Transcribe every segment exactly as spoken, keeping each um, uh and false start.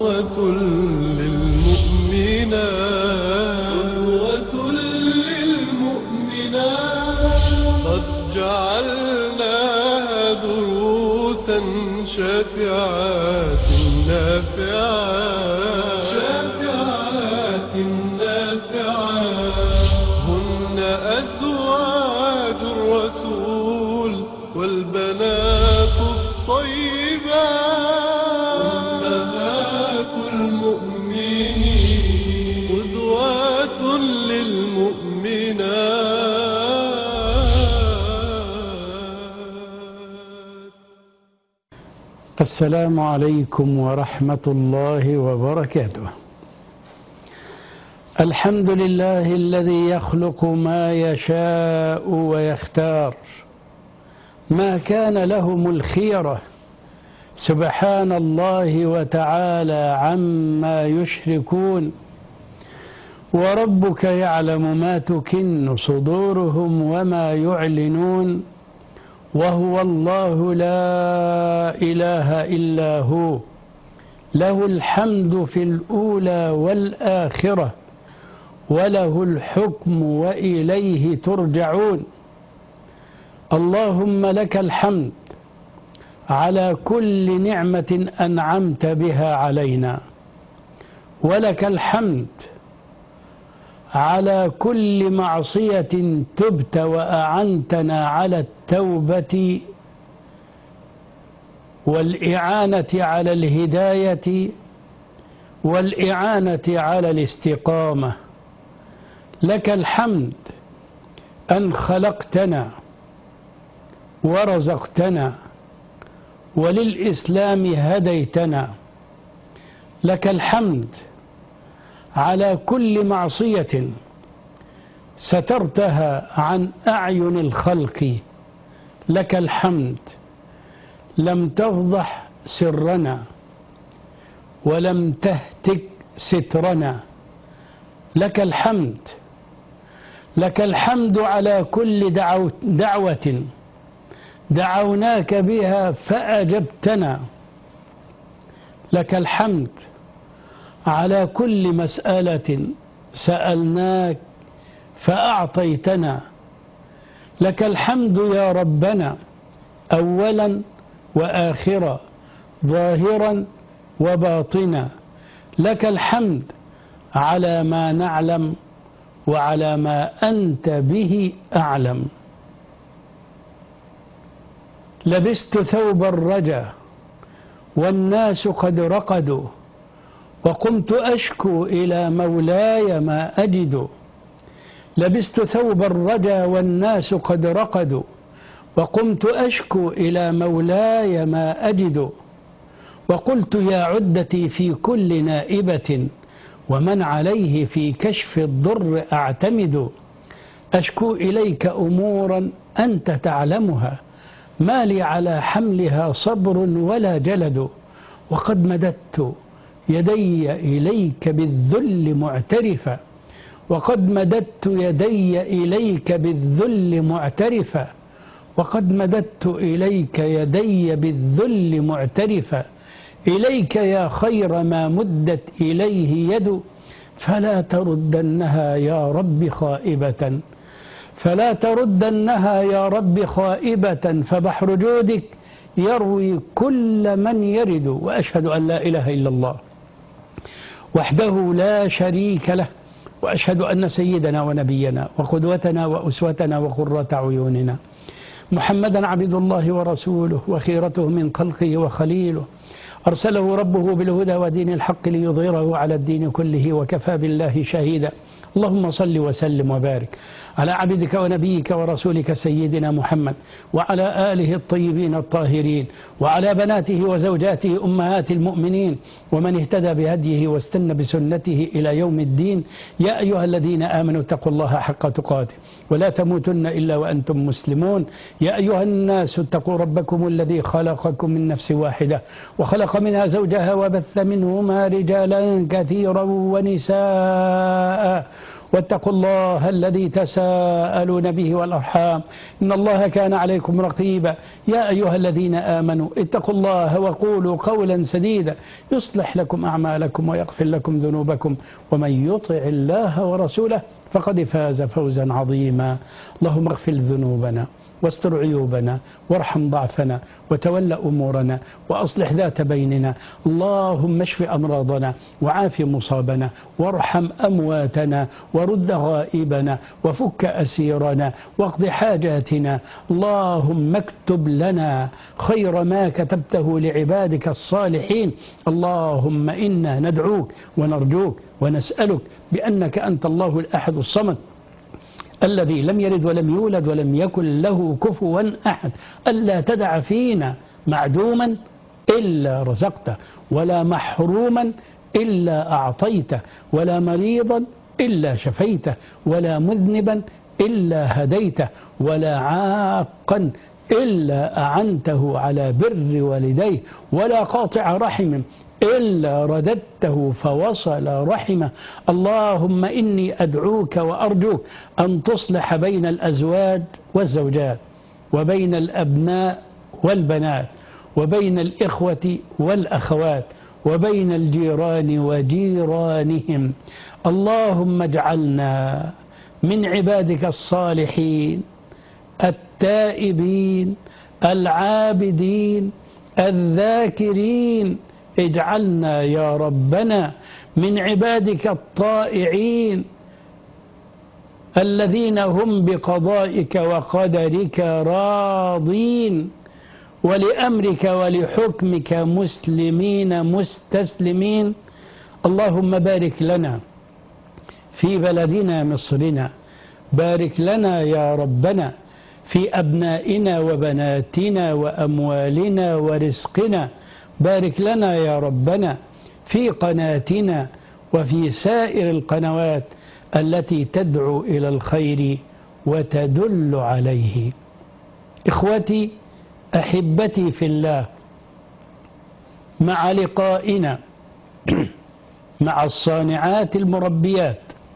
قدوة للمؤمنات قد جعلناها دروسا شافعات نافعات شافعات نافعات هن أزواج الرسول والبنات الطيبات أمهات المؤمنين قدوة للمؤمنات. السلام عليكم ورحمة الله وبركاته. الحمد لله الذي يخلق ما يشاء ويختار، ما كان لهم الخيرة، سبحان الله وتعالى عما يشركون. وربك يعلم ما تكن صدورهم وما يعلنون، وهو الله لا إله إلا هو، له الحمد في الأولى والآخرة، وله الحكم وإليه ترجعون. اللهم لك الحمد على كل نعمة أنعمت بها علينا، ولك الحمد على كل معصية تبت وأعنتنا على التوبة والإعانة على الهداية والإعانة على الاستقامة. لك الحمد أن خلقتنا ورزقتنا وللإسلام هديتنا. لك الحمد على كل معصية سترتها عن أعين الخلق. لك الحمد لم تفضح سرنا ولم تهتك سترنا. لك الحمد لك الحمد على كل دعوة, دعوة دعوناك بها فأجبتنا. لك الحمد على كل مسألة سألناك فأعطيتنا. لك الحمد يا ربنا أولا وآخرا، ظاهرا وباطنا. لك الحمد على ما نعلم وعلى ما أنت به أعلم. لبست ثوب الرجا والناس قد رقدوا، وقمت أشكو إلى مولاي ما أجد. لبست ثوب الرجا والناس قد رقدوا، وقمت أشكو إلى مولاي ما أجد. وقلت يا عدتي في كل نائبة، ومن عليه في كشف الضر أعتمد. أشكو إليك أمورا أنت تعلمها، ما لي على حملها صبر ولا جلد. وقد مددت يدي إليك بالذل معترفا، وقد مددت يدي إليك بالذل معترفا، وقد مددت إليك يدي بالذل معترفا. إليك يا خير ما مدت إليه يد، فلا تردنها يا رب خائبة، فلا تردنها يا رب خائبة، فبحر جودك يروي كل من يرد. وأشهد أن لا إله إلا الله وحده لا شريك له، وأشهد أن سيدنا ونبينا وقدوتنا وأسوتنا وقرة عيوننا محمدا عبد الله ورسوله وخيرته من خلقه وخليله، أرسله ربه بالهدى ودين الحق ليظهره على الدين كله، وكفى بالله شهيدا. اللهم صل وسلم وبارك على عبدك ونبيك ورسولك سيدنا محمد، وعلى آله الطيبين الطاهرين، وعلى بناته وزوجاته أمهات المؤمنين، ومن اهتدى بهديه واستنى بسنته إلى يوم الدين. يا أيها الذين آمنوا اتقوا الله حق تقاته ولا تموتن إلا وأنتم مسلمون. يا أيها الناس اتقوا ربكم الذي خلقكم من نفس واحدة وخلق منها زوجها وبث منهما رجالا كثيرا ونساء، واتقوا الله الذي تساءلون به والأرحام إن الله كان عليكم رقيبا. يا أيها الذين آمنوا اتقوا الله وقولوا قولا سديدا يصلح لكم أعمالكم ويغفر لكم ذنوبكم ومن يطع الله ورسوله فقد فاز فوزا عظيما. اللهم اغفر ذنوبنا واستر عيوبنا وارحم ضعفنا وتول أمورنا وأصلح ذات بيننا. اللهم اشف أمراضنا وعاف مصابنا وارحم أمواتنا ورد غائبنا وفك أسيرنا واقض حاجاتنا. اللهم اكتب لنا خير ما كتبته لعبادك الصالحين. اللهم إنا ندعوك ونرجوك ونسألك بأنك أنت الله الأحد الصمد الذي لم يلد ولم يولد ولم يكن له كفوا أحد ألا تدع فينا معدوما إلا رزقته ولا محروما إلا أعطيته ولا مريضا إلا شفيته ولا مذنبا إلا هديته ولا عاقا إلا أعنته على بر والديه ولا قاطع رحم إلا رددته فوصل رحمه. اللهم إني أدعوك وأرجوك أن تصلح بين الأزواج والزوجات وبين الأبناء والبنات وبين الإخوة والأخوات وبين الجيران وجيرانهم. اللهم اجعلنا من عبادك الصالحين التائبين العابدين الذاكرين. اجعلنا يا ربنا من عبادك الطائعين الذين هم بقضائك وقدرك راضين ولأمرك ولحكمك مسلمين مستسلمين. اللهم بارك لنا في بلدنا مصرنا، بارك لنا يا ربنا في أبنائنا وبناتنا وأموالنا ورزقنا، بارك لنا يا ربنا في قناتنا وفي سائر القنوات التي تدعو إلى الخير وتدل عليه. إخوتي أحبتي في الله، مع لقائنا مع الصانعات المربيات،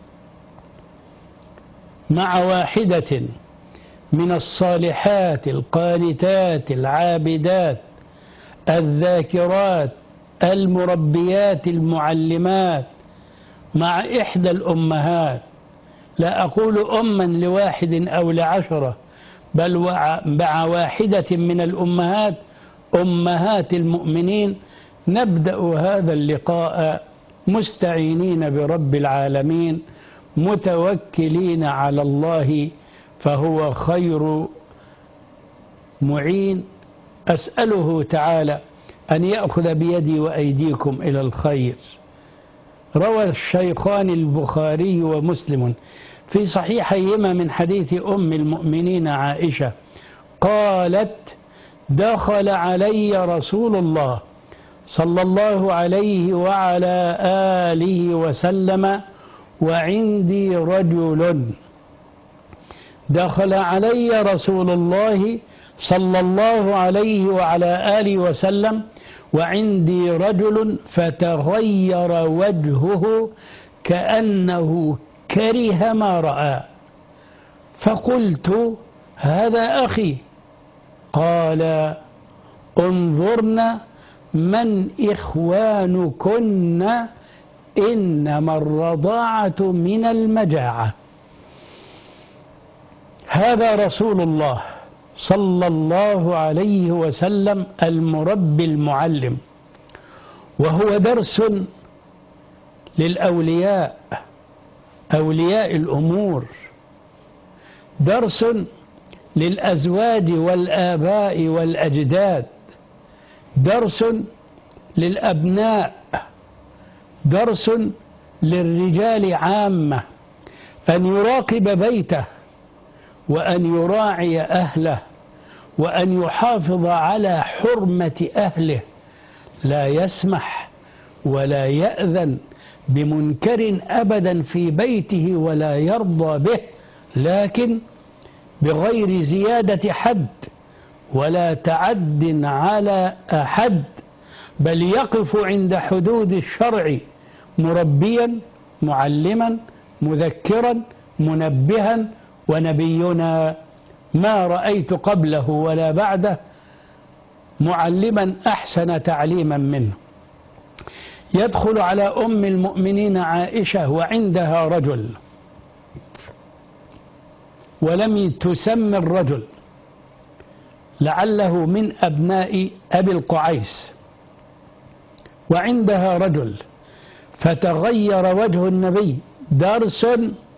مع واحدة من الصالحات القانتات العابدات الذاكرات المربيات المعلمات، مع إحدى الأمهات، لا أقول أما لواحد أو لعشرة بل مع واحدة من الأمهات أمهات المؤمنين، نبدأ هذا اللقاء مستعينين برب العالمين متوكلين على الله فهو خير معين. أسأله تعالى أن يأخذ بيدي وأيديكم إلى الخير. روى الشيخان البخاري ومسلم في صحيحيهما من حديث أم المؤمنين عائشة قالت: دخل علي رسول الله صلى الله عليه وعلى آله وسلم وعندي رجل. دخل علي رسول الله صلى الله عليه وعلى آله وسلم وعندي رجل فتغير وجهه كأنه كره ما رأى، فقلت: هذا أخي. قال: انظرن من إخوانكن إنما الرضاعة من المجاعة. هذا رسول الله صلى الله عليه وسلم المربي المعلم، وهو درس للأولياء، أولياء الأمور، درس للأزواج والآباء والأجداد، درس للأبناء، درس للرجال عامة، أن يراقب بيته وأن يراعي أهله وأن يحافظ على حرمة أهله، لا يسمح ولا يأذن بمنكر أبدا في بيته ولا يرضى به، لكن بغير زيادة حد ولا تعد على أحد، بل يقف عند حدود الشرع مربيا معلما مذكرا منبها، ونبينا ما رأيت قبله ولا بعده معلما أحسن تعليما منه. يدخل على أم المؤمنين عائشة وعندها رجل، ولم تسمى الرجل، لعله من أبناء أبي القعيس، وعندها رجل، فتغير وجه النبي. درس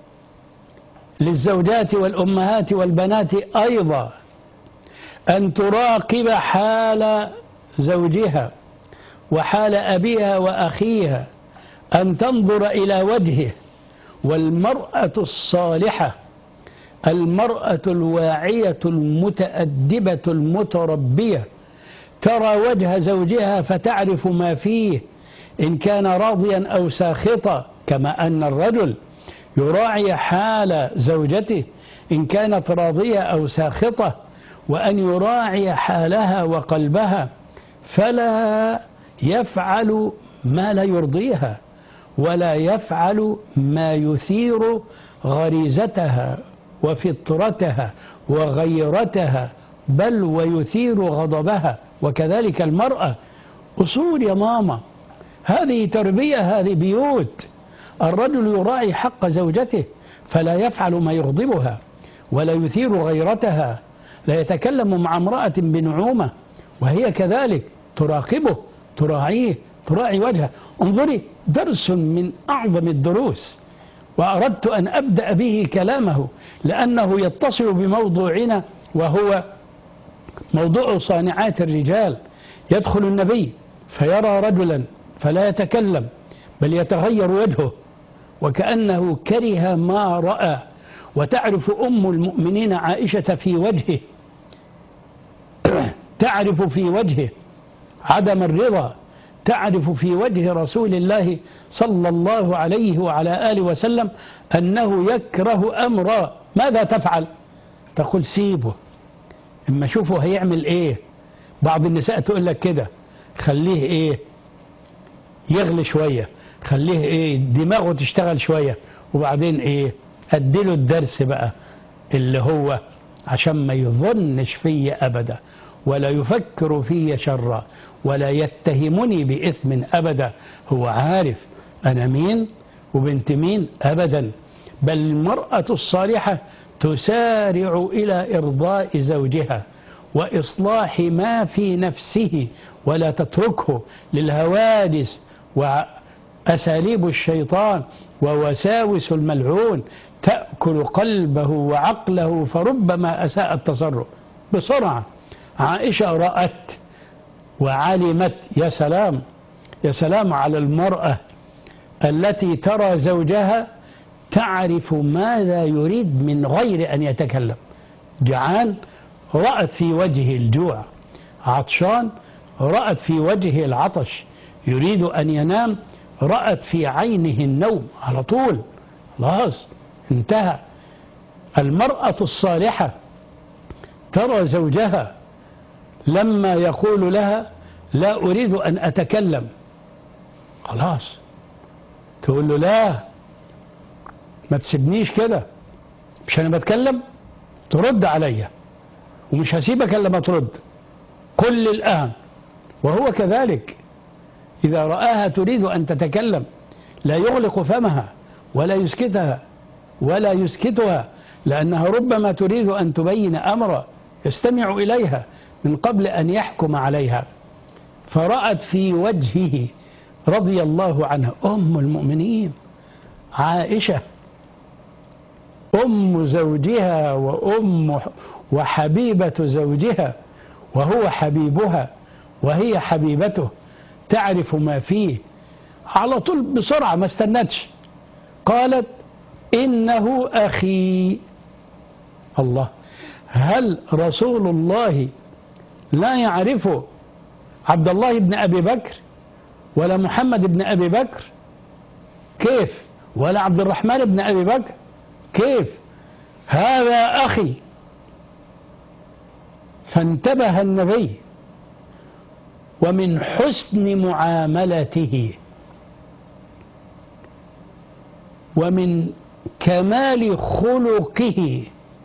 للزوجات والأمهات والبنات أيضا أن تراقب حال زوجها وحال أبيها وأخيها، أن تنظر إلى وجهه. والمرأة الصالحة، المرأة الواعية المتأدبة المتربية، ترى وجه زوجها فتعرف ما فيه إن كان راضيا أو ساخطا، كما أن الرجل يراعي حال زوجته إن كانت راضية أو ساخطة، وأن يراعي حالها وقلبها، فلا يفعل ما لا يرضيها، ولا يفعل ما يثير غريزتها وفطرتها وغيرتها، بل ويثير غضبها. وكذلك المرأة. أصول يا ماما، هذه تربية، هذه بيوت. الرجل يراعي حق زوجته فلا يفعل ما يغضبها ولا يثير غيرتها، لا يتكلم مع امرأة بنعومة، وهي كذلك تراقبه، تراعيه، تراعي وجهه. انظري، درس من أعظم الدروس، وأردت أن أبدأ به كلامه لأنه يتصل بموضوعنا، وهو موضوع صانعات الرجال. يدخل النبي فيرى رجلا فلا يتكلم، بل يتغير وجهه وكأنه كره ما رأى. وتعرف أم المؤمنين عائشة في وجهه، تعرف في وجهه عدم الرضا، تعرف في وجه رسول الله صلى الله عليه وعلى آله وسلم أنه يكره أمرا. ماذا تفعل؟ تقول سيبه، اما شوفه هيعمل ايه. بعض النساء تقول لك كده، خليه ايه يغلي شوية، خليه ايه دماغه تشتغل شوية، وبعدين ايه اديله الدرس بقى اللي هو عشان ما يظنش في أبدا، ولا يفكر في شرا، ولا يتهمني بإثم أبدا. هو عارف أنا مين وبنت مين أبدا. بل المرأة الصالحة تسارع إلى إرضاء زوجها وإصلاح ما في نفسه، ولا تتركه للهوادث وأساليب الشيطان ووساوس الملعون تأكل قلبه وعقله، فربما أساء التصرف. بسرعة عائشة رأت وعلمت. يا سلام، يا سلام على المرأة التي ترى زوجها تعرف ماذا يريد من غير أن يتكلم. جعان، رأت في وجهه الجوع. عطشان، رأت في وجهه العطش. يريد أن ينام، رأت في عينه النوم على طول. خلاص انتهى. المرأة الصالحة ترى زوجها لما يقول لها لا أريد أن أتكلم، خلاص تقول له لا ما تسيبنيش كده، مش أنا بتكلم، ترد عليا ومش هسيبك إلا ما ترد كل الآن. وهو كذلك إذا رآها تريد أن تتكلم لا يغلق فمها ولا يسكتها ولا يسكتها، لأنها ربما تريد أن تبين أمرا يستمع إليها من قبل أن يحكم عليها. فرأت في وجهه رضي الله عنها أم المؤمنين عائشة، أم زوجها وأم وحبيبة زوجها، وهو حبيبها وهي حبيبته، تعرف ما فيه. على طول بسرعة ما استنتش، قالت إنه أخي. الله، هل رسول الله لا يعرف عبد الله بن أبي بكر ولا محمد بن أبي بكر؟ كيف؟ ولا عبد الرحمن بن أبي بكر؟ كيف؟ هذا أخي. فانتبه النبي، ومن حسن معاملته ومن كمال خلقه.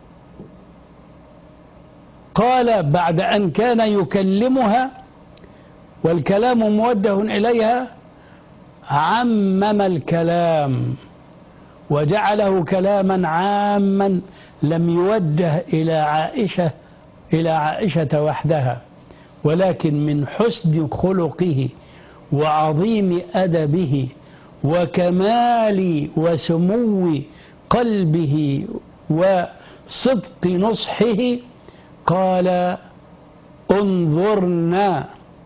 قال بعد أن كان يكلمها والكلام موجه إليها عمم الكلام وجعله كلاما عاما لم يوجه إلى عائشة إلى عائشة وحدها، ولكن من حسن خلقه وعظيم أدبه وكمال وسمو قلبه وصدق نصحه قال: انظرنا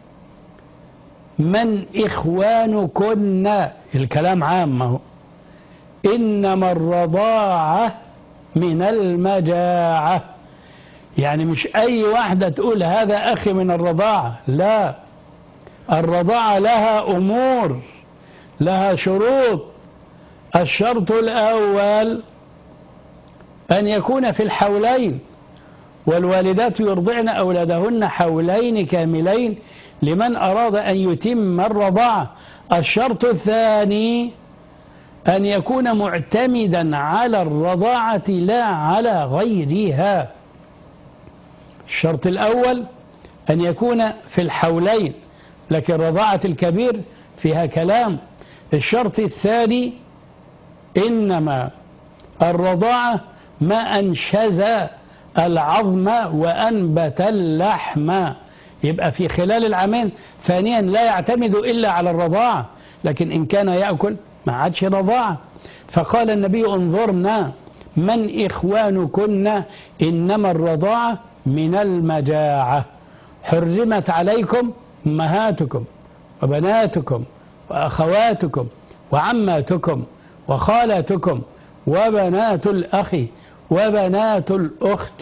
من إخوانكن. الكلام عام اهو. إنما الرضاعة من المجاعة، يعني مش أي واحدة تقول هذا أخي من الرضاعة، لا، الرضاعة لها أمور، لها شروط. الشرط الأول أن يكون في الحولين، والوالدات يرضعن أولادهن حولين كاملين لمن أراد أن يتم الرضاعة. الشرط الثاني أن يكون معتمدا على الرضاعة لا على غيرها. الشرط الأول أن يكون في الحولين، لكن رضاعة الكبير فيها كلام. الشرط الثاني إنما الرضاعة ما أنشز العظم وأنبت اللحم، يبقى في خلال العامين. ثانيا لا يعتمد إلا على الرضاعة، لكن إن كان يأكل ما عادش رضاعة. فقال النبي: انظرنا من إخوانكن إنما الرضاعة من المجاعة. حرمت عليكم أمهاتكم وبناتكم وأخواتكم وعماتكم وخالاتكم وبنات الأخ وبنات الأخت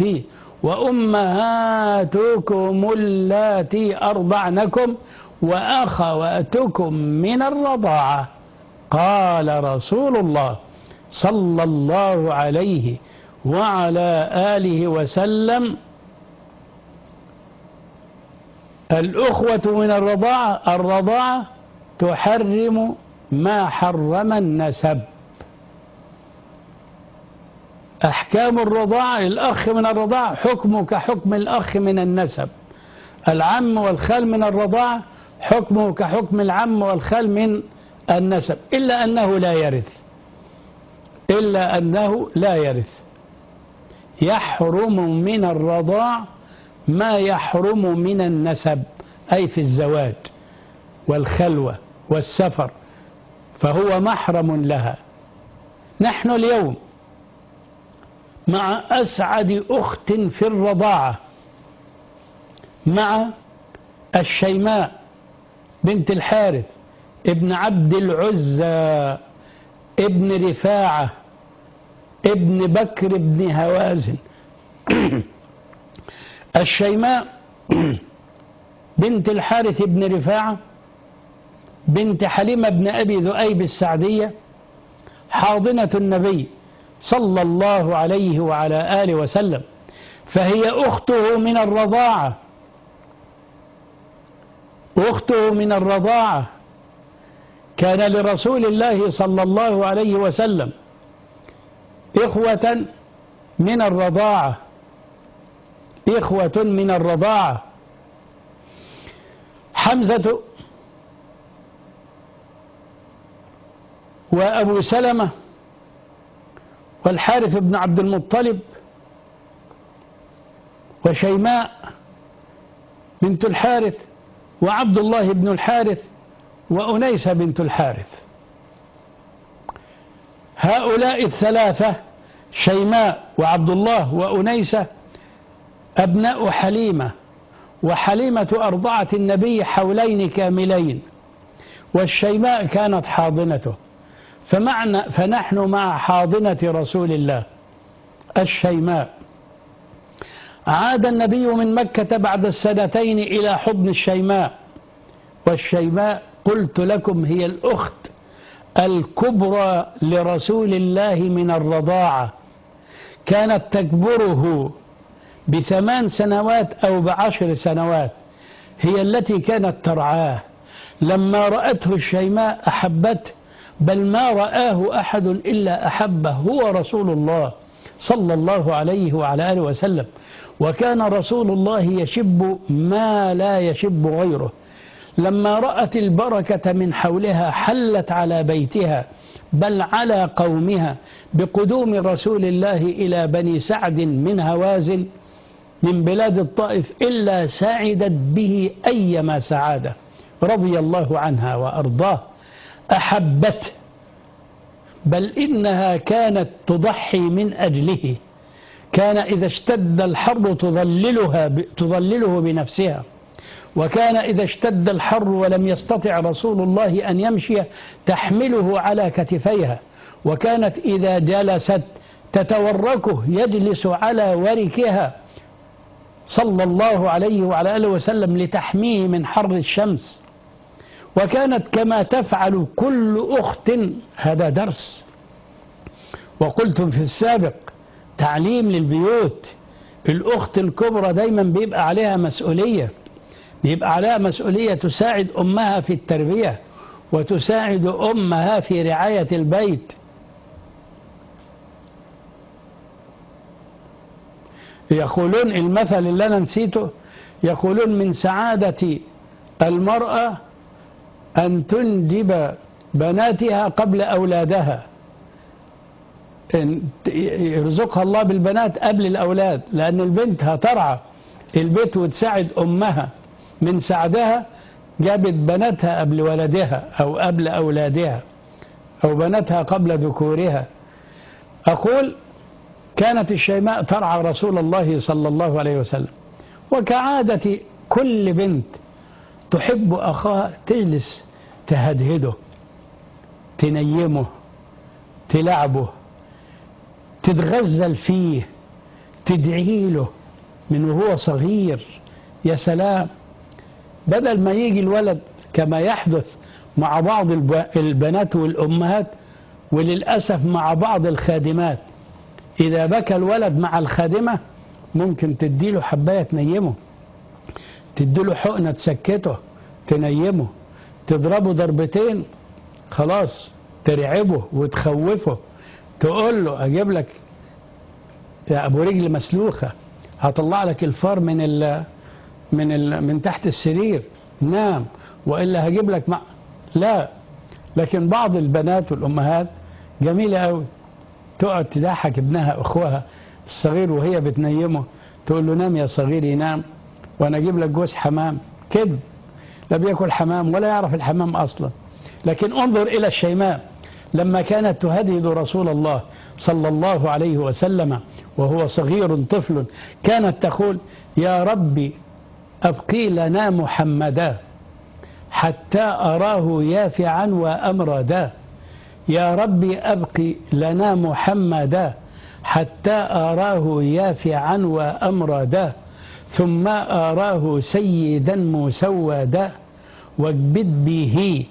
وأمهاتكم اللاتي أرضعنكم وأخواتكم من الرضاعة. قال رسول الله صلى الله عليه وعلى آله وسلم: الأخوة من الرضاعة، الرضاعة تحرم ما حرم النسب. أحكام الرضاعة: الأخ من الرضاعة حكمه كحكم الأخ من النسب. العم والخال من الرضاعة حكمه كحكم العم والخال من النسب، إلا أنه لا يرث، إلا أنه لا يرث. يحرم من الرضاع ما يحرم من النسب، أي في الزواج والخلوة والسفر، فهو محرم لها. نحن اليوم مع أسعد أخت في الرضاعة، مع الشيماء بنت الحارث ابن عبد العزى ابن رفاعة ابن بكر ابن هوازن. الشيماء بنت الحارث ابن رفاعة بنت حليمة بن أبي ذؤيب السعدية، حاضنة النبي صلى الله عليه وعلى آله وسلم، فهي أخته من الرضاعة، أخته من الرضاعة. كان لرسول الله صلى الله عليه وسلم إخوة من الرضاعة، إخوة من الرضاعة. حمزة وأبو سلمة والحارث بن عبد المطلب وشيماء بنت الحارث وعبد الله بن الحارث وأنيسة بنت الحارث. هؤلاء الثلاثة شيماء وعبد الله وأنيسة أبناء حليمة، وحليمة أرضعت النبي حولين كاملين، والشيماء كانت حاضنته. فمعنى فنحن مع حاضنة رسول الله الشيماء. عاد النبي من مكة بعد السنتين إلى حضن الشيماء، والشيماء قلت لكم هي الأخت الكبرى لرسول الله من الرضاعة، كانت تكبره بثمان سنوات أو بعشر سنوات، هي التي كانت ترعاه. لما رأته الشيماء أحبته بل ما رآه أحد إلا أحبه، هو رسول الله صلى الله عليه وعلى آله وسلم. وكان رسول الله يشب ما لا يشب غيره. لما رأت البركة من حولها حلت على بيتها بل على قومها بقدوم رسول الله إلى بني سعد من هوازن من بلاد الطائف، إلا سعدت به أيما سعادة رضي الله عنها وأرضاه. أحبته، بل إنها كانت تضحي من أجله. كان إذا اشتد الحر تظللها تظلله بنفسها، وكان إذا اشتد الحر ولم يستطع رسول الله أن يمشي تحمله على كتفيها، وكانت إذا جلست تتوركه يجلس على وركها صلى الله عليه وعلى آله وسلم لتحميه من حر الشمس. وكانت كما تفعل كل أخت. هذا درس، وقلت في السابق تعليم للبيوت. الأخت الكبرى دايما بيبقى عليها مسؤولية، بيبقى عليها مسؤولية تساعد أمها في التربية وتساعد أمها في رعاية البيت. يقولون المثل اللي أنا نسيته، يقولون من سعادة المرأة أن تنجب بناتها قبل أولادها، يرزقها الله بالبنات قبل الأولاد، لأن البنت هترعى البيت وتساعد أمها. من سعدها جابت بناتها قبل ولدها أو قبل أولادها، أو بناتها قبل ذكورها. أقول كانت الشيماء ترعى رسول الله صلى الله عليه وسلم، وكعادة كل بنت تحب أخاها تجلس تهدهده، تنيمه، تلعبه، تتغزل فيه، تدعي له من وهو صغير. يا سلام، بدل ما يجي الولد كما يحدث مع بعض البنات والأمهات، وللأسف مع بعض الخادمات، إذا بكى الولد مع الخادمة ممكن تديله حباية تنيمه، تديله حقنة تسكته تنيمه، تضربه ضربتين خلاص ترعبه وتخوفه، تقول له أجيب لك يا أبو رجل مسلوخة، هطلع لك الفار من ال من ال من تحت السرير، نام، وإلا هجيب لك مع... لا. لكن بعض البنات والأمهات جميلة قوي، تقعد تضحك ابنها أخوها الصغير وهي بتنيمه، تقول له نام يا صغير، ينام، وأنا أجيب لك جوز حمام. كذب، لا بياكل حمام ولا يعرف الحمام أصلا. لكن انظر إلى الشيماء لما كانت تهدد رسول الله صلى الله عليه وسلم وهو صغير طفل، كانت تقول يا ربي أبقي لنا محمدا حتى أراه يافعا وأمردا، يا ربي أبقي لنا محمدا حتى أراه يافعا وأمردا، ثم أراه سيدا مسودا، واكبد به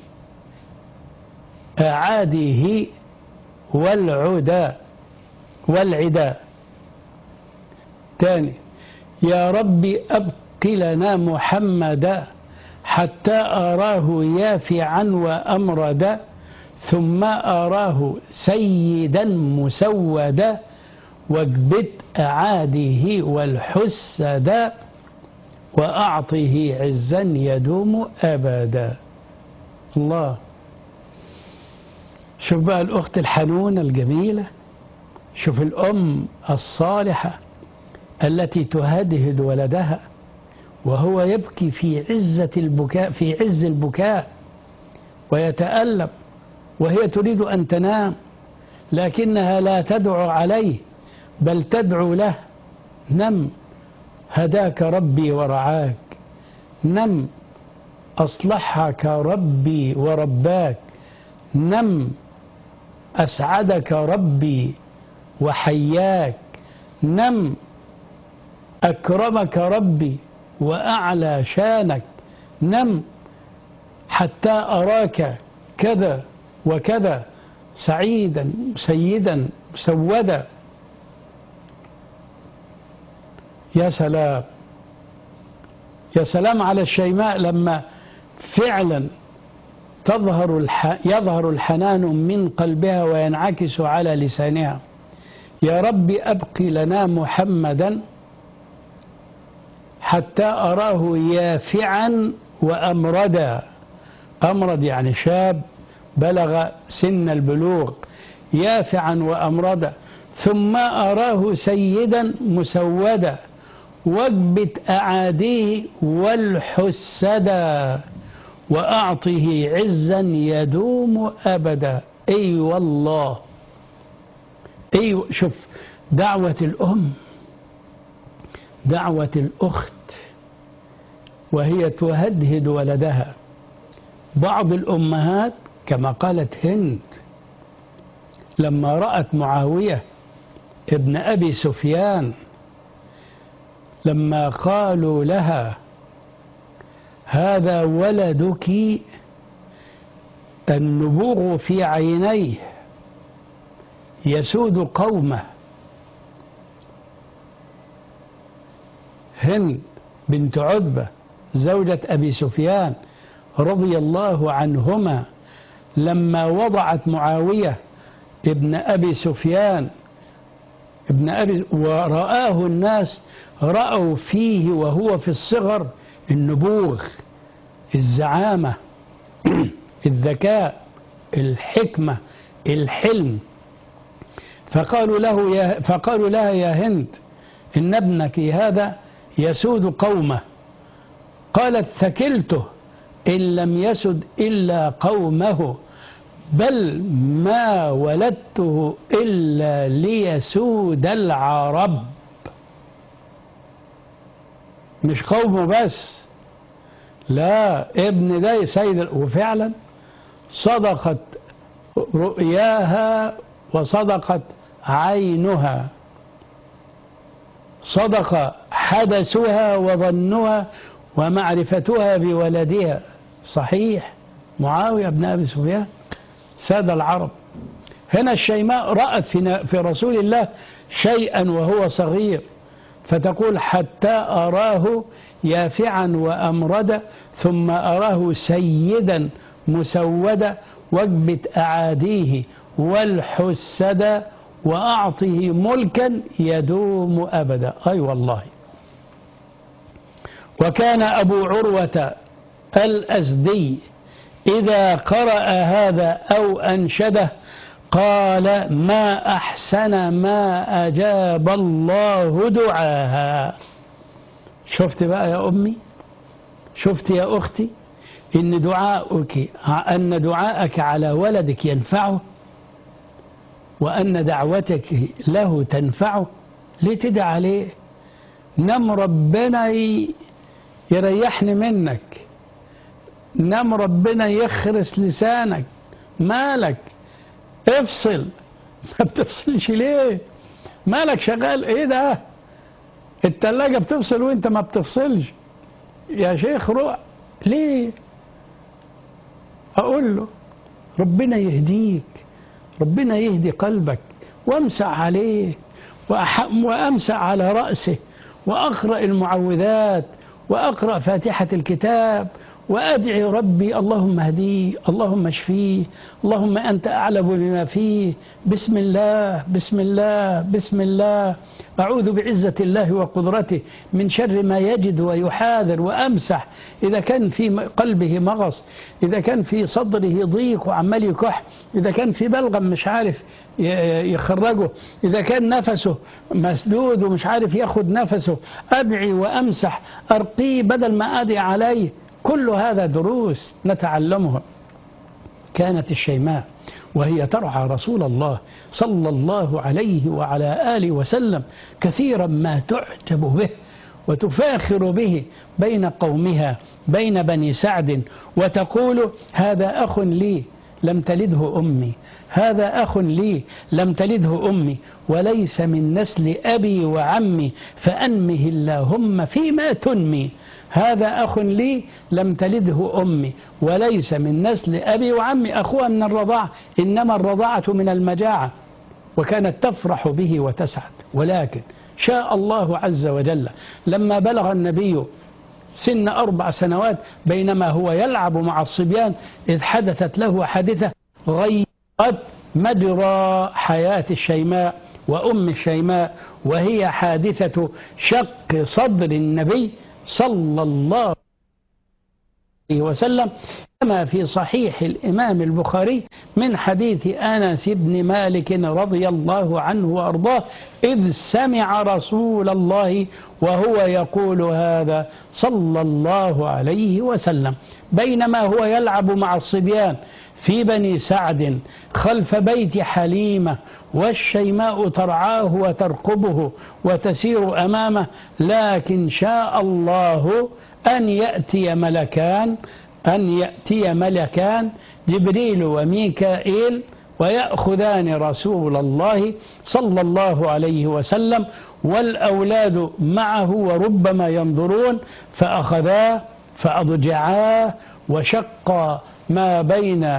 أعاده والعدا والعدا. تاني، يا ربي أبقي لنا محمدا حتى أراه يافعا وأمردا، ثم أراه سيدا مسودا، واكبت أعاده والحسدا، وأعطه عزا يدوم أبدا. الله، شوف بقى الأخت الحنونة الجميلة، شوف الأم الصالحة التي تهدهد ولدها وهو يبكي في عزة البكاء، في عز البكاء ويتألم، وهي تريد أن تنام لكنها لا تدعو عليه بل تدعو له. نم، هداك ربي ورعاك، نم، أصلحك ربي ورباك، نم، أسعدك ربي وحياك، نم، أكرمك ربي وأعلى شانك، نم حتى أراك كذا وكذا سعيدا سيدا مسودا. يا سلام، يا سلام على الشيماء لما فعلا تظهر الح... يظهر الحنان من قلبها وينعكس على لسانها: يا رب أبق لنا محمدا حتى أراه يافعا وأمردا. أمرد يعني شاب بلغ سن البلوغ، يافعا وأمردا، ثم أراه سيدا مسودا، واكبت أعاديه والحسدا، وأعطه عزا يدوم أبدا. أي أيوة والله، أي أيوة. شوف دعوة الأم، دعوة الأخت وهي تهدهد ولدها. بعض الأمهات كما قالت هند لما رأت معاوية ابن أبي سفيان، لما قالوا لها: هذا ولدك النبوغ في عينيه يسود قومه. هند بنت عتبة زوجة أبي سفيان رضي الله عنهما لما وضعت معاوية ابن أبي سفيان ابن أبي ورآه الناس رأوا فيه وهو في الصغر النبوغ، الزعامة، الذكاء، الحكمة، الحلم، فقالوا له يا فقالوا لها: يا هند إن ابنك هذا يسود قومه. قالت: ثكلته إن لم يسد إلا قومه، بل ما ولدته إلا ليسود العرب. مش قومه بس، لا، ابن ده سيد. وفعلا صدقت رؤياها وصدقت عينها، صدق حدثها وظنها ومعرفتها بولدها. صحيح، معاوية بن أبي سفيان ساد العرب. هنا الشيماء رأت في رسول الله شيئا وهو صغير، فتقول: حتى أراه يافعا وأمردا، ثم أراه سيدا مسودا، واكبت أعاديه والحسدا، وأعطه ملكا يدوم أبدا. أي أيوة والله. وكان أبو عروة الأزدي إذا قرأ هذا أو أنشده قال: ما أحسن ما أجاب الله دعاها. شفت بقى يا أمي، شفت يا أختي إن دعاءك أن دعاءك على ولدك ينفعه، وأن دعوتك له تنفعه. ليه تدعى عليه؟ نم ربنا يريحني منك، نم ربنا يخرس لسانك، مالك؟ افصل. ما بتفصلش ليه؟ مالك شغال ايه ده؟ التلاجة بتفصل وانت ما بتفصلش يا شيخ. روح ليه؟ اقول له ربنا يهديك، ربنا يهدي قلبك، وامسح عليه وامسح على رأسه، واقرأ المعوذات، واقرأ فاتحة الكتاب، وأدعي ربي: اللهم اهديه، اللهم اشفيه، اللهم أنت أعلم بما فيه، بسم الله بسم الله بسم الله، أعوذ بعزة الله وقدرته من شر ما يجد ويحاذر. وأمسح إذا كان في قلبه مغص، إذا كان في صدره ضيق وعمال يكح، إذا كان في بلغم مش عارف يخرجه، إذا كان نفسه مسدود ومش عارف ياخد نفسه، أدعي وأمسح، أرقيه بدل ما أدعي عليه. كل هذا دروس نتعلمها. كانت الشيماء وهي ترعى رسول الله صلى الله عليه وعلى آله وسلم كثيرا ما تعجب به وتفاخر به بين قومها، بين بني سعد، وتقول: هذا أخ لي لم تلده أمي، هذا أخ لي لم تلده أمي، وليس من نسل أبي وعمي، فأنمه اللهم فيما تنمي. هذا أخ لي لم تلده أمي، وليس من نسل أبي وعمي. أخوها من الرضاعة، إنما الرضاعة من المجاعة. وكانت تفرح به وتسعد. ولكن شاء الله عز وجل لما بلغ النبي سن أربع سنوات بينما هو يلعب مع الصبيان إذ حدثت له حادثة غيرت مجرى حياة الشيماء وأم الشيماء، وهي حادثة شق صدر النبي صلى الله عليه وسلم، كما في صحيح الإمام البخاري من حديث أنس بن مالك رضي الله عنه وأرضاه إذ سمع رسول الله وهو يقول هذا صلى الله عليه وسلم بينما هو يلعب مع الصبيان في بني سعد خلف بيت حليمة والشيماء ترعاه وترقبه وتسير أمامه، لكن شاء الله أن يأتي ملكان أن يأتي ملكان جبريل وميكائيل ويأخذان رسول الله صلى الله عليه وسلم والأولاد معه وربما ينظرون، فأخذاه فأضجعاه وشق ما بين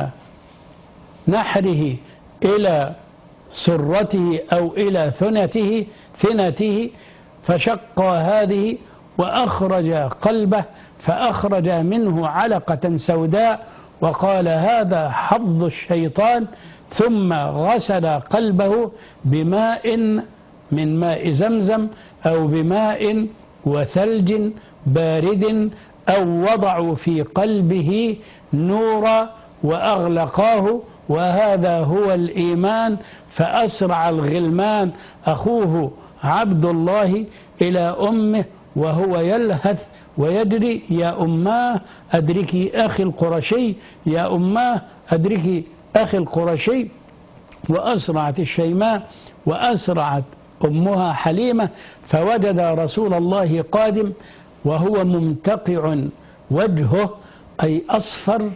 نحره إلى سرته أو إلى ثنته ثنته فشق هذه وأخرج قلبه فأخرج منه علقة سوداء وقال هذا حظ الشيطان، ثم غسل قلبه بماء من ماء زمزم أو بماء وثلج بارد أو وضعوا في قلبه نورا وأغلقاه، وهذا هو الإيمان. فأسرع الغلمان أخوه عبد الله إلى أمه وهو يلهث ويدري يا أماه أدركي أخي القرشي، يا أماه أدركي أخي القرشي. وأسرعت الشيماء وأسرعت أمها حليمة فوجد رسول الله قادم وهو ممتقع وجهه أي أصفر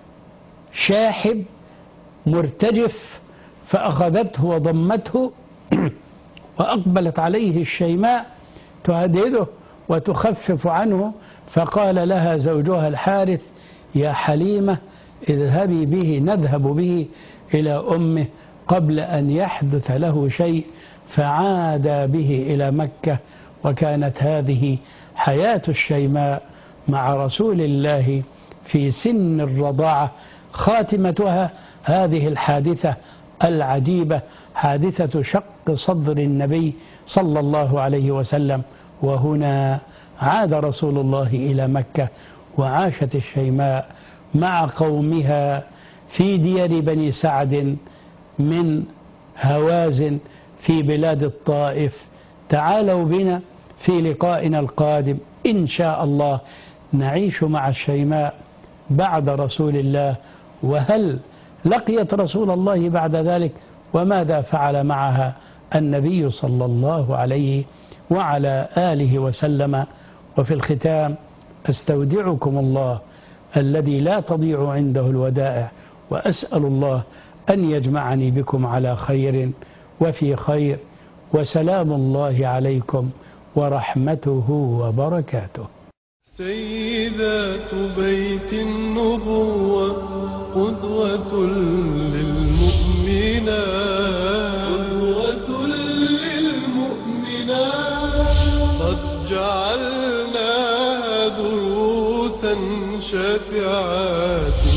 شاحب مرتجف، فأخذته وضمته وأقبلت عليه الشيماء تهدده وتخفف عنه، فقال لها زوجها الحارث يا حليمة اذهبي به نذهب به إلى أمه قبل أن يحدث له شيء، فعاد به إلى مكة. وكانت هذه حياة الشيماء مع رسول الله في سن الرضاعة، خاتمتها هذه الحادثة العجيبة، حادثة شق صدر النبي صلى الله عليه وسلم. وهنا عاد رسول الله إلى مكة وعاشت الشيماء مع قومها في ديار بني سعد من هوازن في بلاد الطائف. تعالوا بنا في لقائنا القادم إن شاء الله نعيش مع الشيماء بعد رسول الله، وهل لقيت رسول الله بعد ذلك، وماذا فعل معها النبي صلى الله عليه وعلى آله وسلم. وفي الختام أستودعكم الله الذي لا تضيع عنده الودائع، وأسأل الله أن يجمعني بكم على خير وفي خير، وسلام الله عليكم ورحمته وبركاته. سيدات بيت النبوة قدوة للمؤمنات قدوة للمؤمنات قد جعلناها دروسا شافعات